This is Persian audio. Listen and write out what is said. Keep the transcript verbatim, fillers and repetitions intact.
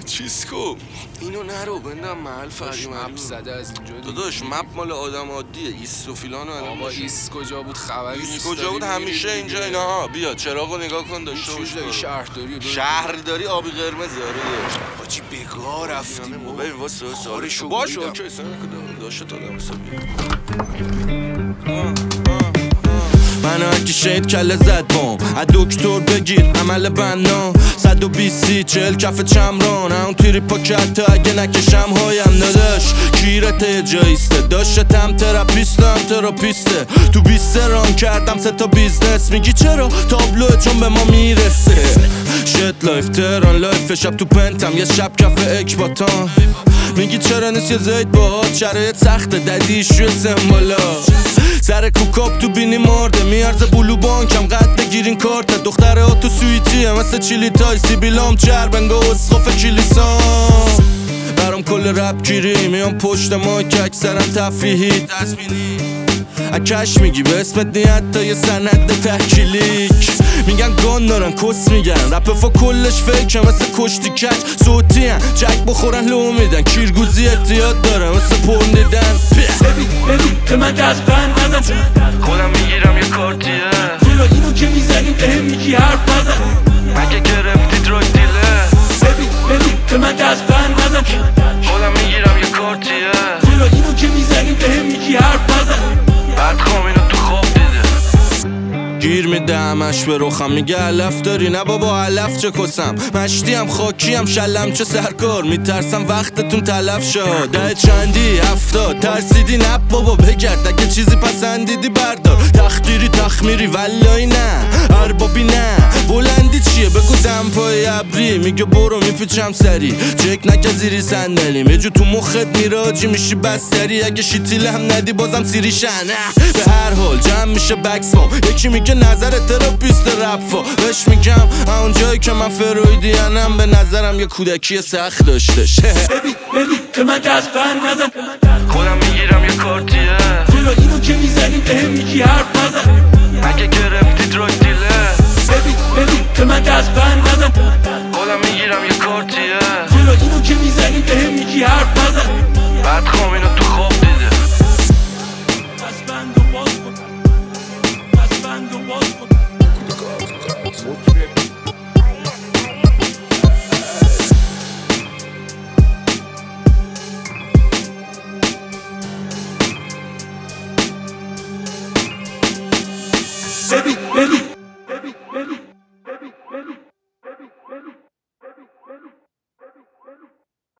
چیز کو اینو نرو بندم محل فرقی مپ زده از اینجا داداش مپ مال آدم عادیه. ایست و فیلانو الان بابا ایست کجا بود خبری نیست. ایست کجا بود همیشه اینجا اینا ها. بیا چراغو نگاه کن داشته باش. شهرداری شهرداری آبی قرمز آره. حاجی بگاه رفتیم ببین واسه سوالشو باشه اوکی سن داشته تا دم حسابی. منو هرکی شید کله زد بام از دکتر بگیر عمل بنا صد و بیست سی چهل کف چمران اون تیری پاکت اگه نکشم هایم نداشت کیرته جایسته داشتم تراپیستم تراپیسته تو بیست ران کردم سه تا بیزنس میگی چرا تابلوه چون به ما میرسه شت لایف تران لایف شب تو پنتم یه شب کف اکباتان میگی چرا نیست یه زید باهات شرایط سخته ددیش روی سمبالا سر کوکاپ تو بینی مرده میارز بلو بانکم قد بگیرین کارت دختره ها تو سویتیه مثل چیلی تای سیبیلام چربنگا اسخاف کلیسان برام کل رپ گیری میام پشت مایک اکثرا تفریحی تصمینی اکش میگی به اسمت نیت تا یه سند تحکیلیک میگن گان دارن کس میگن رپ فا کلش فیکه مثل کشتی کچ صوتی هن چک بخورن لو میدن کیرگوزی احتیاط داره مثل پرن دیدن ببین ببین به من دست بند نزن خودم میگیرم یه کارتیه چرا اینو که میزنیم بهم میگی حرف نزن مگه گرفتی دراگ دیله ببین ببین به من دست بند نزن خودم میگیرم یه کارتیه چرا اینو که میزنیم بهم میگی حرف نزن بعد خوام اینو تو خواب دیده گیر میده همش به رخم میگه علف داری نه بابا علف چه کسم مشتی هم خاکی هم شلم چه سرکار میترسم وقتتون تلف شد ده چندی هفتاد ترسیدی نه بابا بگرد اگه چیزی پسندیدی بردار تخدیری تخمیری ولای نه اربابی نه بلندی چیه بگو دمپای ابری میگه برو میپیچم سری چک نکه زیری صندلیم یه جو تو مخت میراجی میشی بستری اگه شیتیل هم ندی بازم سیری شنه به هر حال جمع میشه بکسمام یکی میگه نظر تراپیست رفا بهش میگم اون جایی که من فرویدیانم به نظرم یه کودکی سخت داشتش ببین ببین به من دست بند نزن خودم میگیرم یه کارتیه چرا اینو که میزنیم بهم میگی حرف نزن مگه گرفتی دراگ دیله ببین ببین به من دست بند نزن خودم میگیرم یه کارتیه چرا اینو که میزنیم بهم میگی حرف نزن بعد خوام اینو تو خواب دیده دست بند و باز کن دست بند و باز کن